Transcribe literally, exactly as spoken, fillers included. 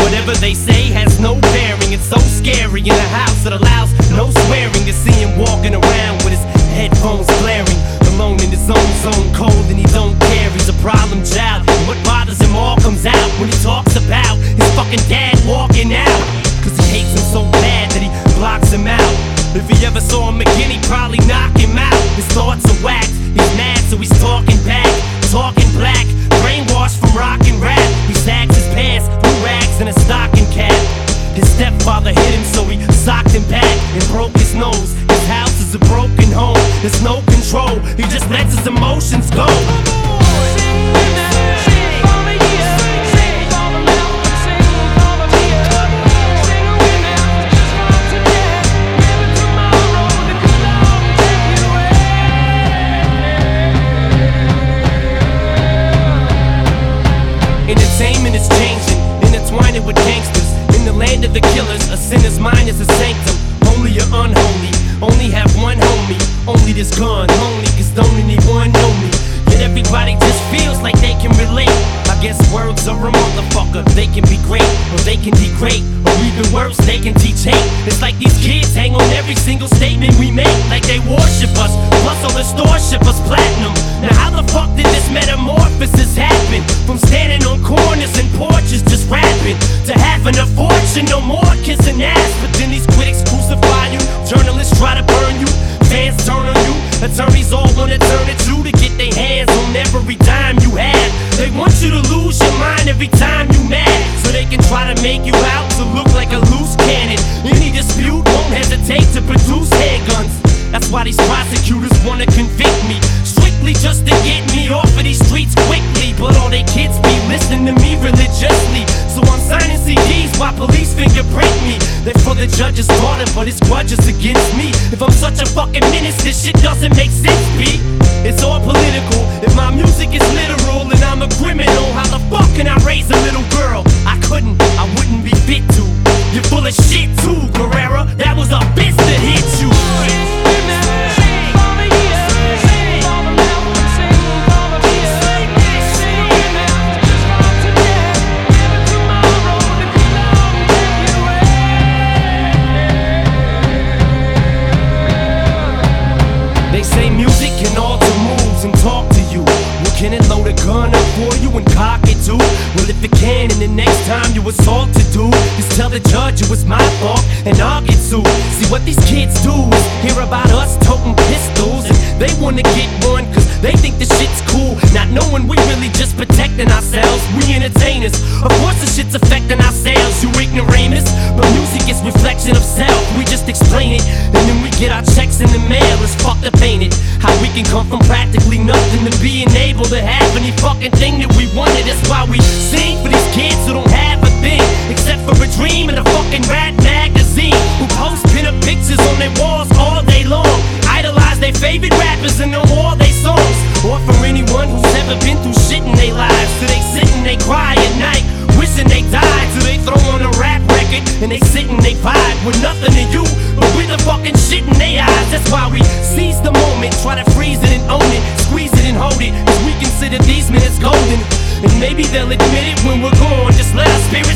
Whatever they say has no bearing. It's so scary in a house that allows no swearing. To see him walking around with his headphones blaring, alone in his own zone, cold and he don't care. He's a problem child, and what bothers him all comes out when he talks about his fucking dad walking out. Cause he hates him so bad that he blocks him out. If he ever saw him again, he'd probably knock him out. His thoughts are whacked, he's mad so he's talking back, talking black, brainwashed from rock and rap. He sags his pants, blue rags and a stocking cap. His stepfather hit him so he socked him back and broke his nose. His house is a broken home, there's no control, he just lets his emotions go. Entertainment is changing, intertwining with gangsters. In the land of the killers, a sinner's mind is a sanctum. Only you're unholy, only have one homie. Only this gun, lonely, cause don't anyone know me. Yet everybody just feels like they can relate. I guess words are a motherfucker. They can be great, or they can degrade, or even worse, they can teach hate. It's like these kids hang on every single statement we make, like they worship us. Plus all the stores ship us platinum. Now how the fuck did this metamorphosis happen? From standing on corners and porches just rapping, to having a fortune, no more kissing ass. But then these critics crucify you, journalists try to burn you, fans turn on you, attorneys all wanna turn it to to get their hands on every dime you have. They want you to lose your mind every time you mad, so they can try to make you out to look like a loose cannon. Any dispute won't hesitate to produce handguns. That's why these prosecutors wanna convict me, strictly just to get me off of these streets quickly. But all they kids be listening to me religiously, so I'm signing C Ds while police fingerprint me. They're for the judge's daughter, but his grudge is against me. If I'm such a fucking menace, this shit doesn't make sense, B. It's all political. If my music is literal and I'm a criminal, how the fuck can I raise a little girl? I couldn't, I wouldn't be fit to. You're full of shit too, Guerrera. That was a bitch that hit you. They say music can alter moods and talk to you. Well, can it load a gun up for you and cock it too? Well, if it can, and the next time you assault to do, just tell the judge it was my fault and I'll get sued. See what these kids do is hear about us toting pistols, and they wanna get one cause they think the shit's cool, not knowing we really just protecting ourselves. We entertainers, of course the shit's affecting our sales, you ignoramus. But music is reflection of self, we just explain it, and then we get our checks in the mail. It's fucked up, ain't it? How we can come from practically nothing to being able to have any fucking thing that we wanted. That's why we sing for these kids who don't have a thing except for a dream and a fucking rat magazine, who post pinup pictures on their walls all day long, idolize their favorite rappers and know all their songs. Or for anyone who's ever been through shit in their lives, so they sit and they cry at night wishing they died, so they throw on a rap record and they sit and they vibe with nothing to you but with the fucking shit in their eyes. That's why we seize the moment, try to freeze it and own it, squeeze it and hold it, cause we consider these minutes golden. And maybe they'll admit it when we're gone, just let our spirit